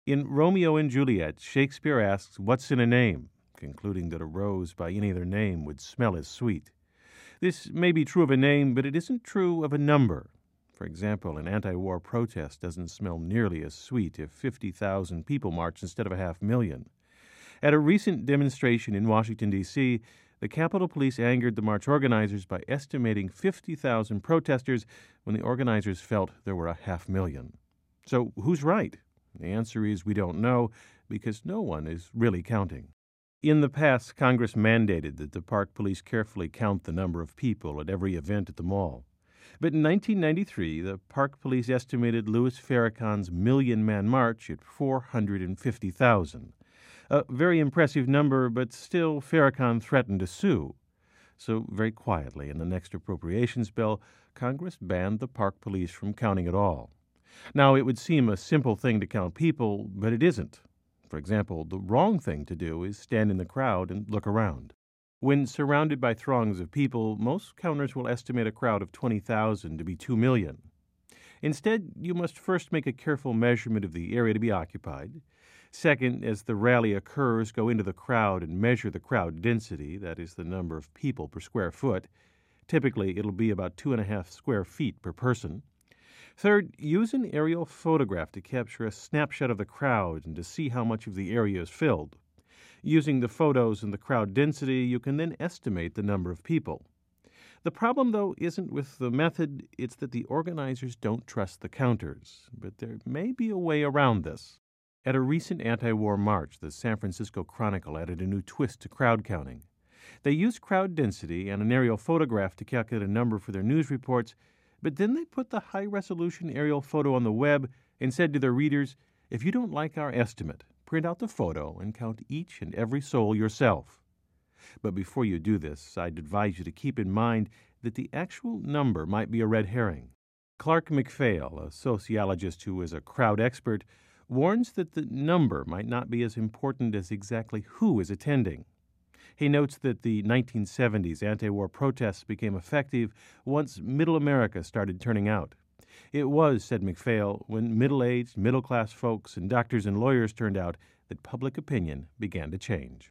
In Romeo and Juliet, Shakespeare asks, "What's in a name?" concluding that a rose by any other name would smell as sweet. This may be true of a name, but it isn't true of a number. For example, an anti-war protest doesn't smell nearly as sweet if 50,000 people march instead of 500,000. At a recent demonstration in Washington, D.C., the Capitol Police angered the march organizers by estimating 50,000 protesters when the organizers felt there were 500,000. So who's right? The answer is we don't know, because no one is really counting. In the past, Congress mandated that the park police carefully count the number of people at every event at the mall. But in 1993, the park police estimated Louis Farrakhan's Million-Man March at 450,000. A very impressive number, but still Farrakhan threatened to sue. So very quietly, in the next appropriations bill, Congress banned the park police from counting at all. Now, it would seem a simple thing to count people, but it isn't. For example, the wrong thing to do is stand in the crowd and look around. When surrounded by throngs of people, most counters will estimate a crowd of 20,000 to be 2 million. Instead, you must first make a careful measurement of the area to be occupied. Second, as the rally occurs, go into the crowd and measure the crowd density, that is the number of people per square foot. Typically, it'll be about 2.5 square feet per person. Third, use an aerial photograph to capture a snapshot of the crowd and to see how much of the area is filled. Using the photos and the crowd density, you can then estimate the number of people. The problem, though, isn't with the method, it's that the organizers don't trust the counters. But there may be a way around this. At a recent anti-war march, the San Francisco Chronicle added a new twist to crowd counting. They used crowd density and an aerial photograph to calculate a number for their news reports, but then they put the high-resolution aerial photo on the web and said to their readers, "If you don't like our estimate, print out the photo and count each and every soul yourself." But before you do this, I'd advise you to keep in mind that the actual number might be a red herring. Clark McPhail, a sociologist who is a crowd expert, warns that the number might not be as important as exactly who is attending. He notes that the 1970s anti-war protests became effective once Middle America started turning out. It was, said McPhail, when middle-aged, middle-class folks and doctors and lawyers turned out that public opinion began to change.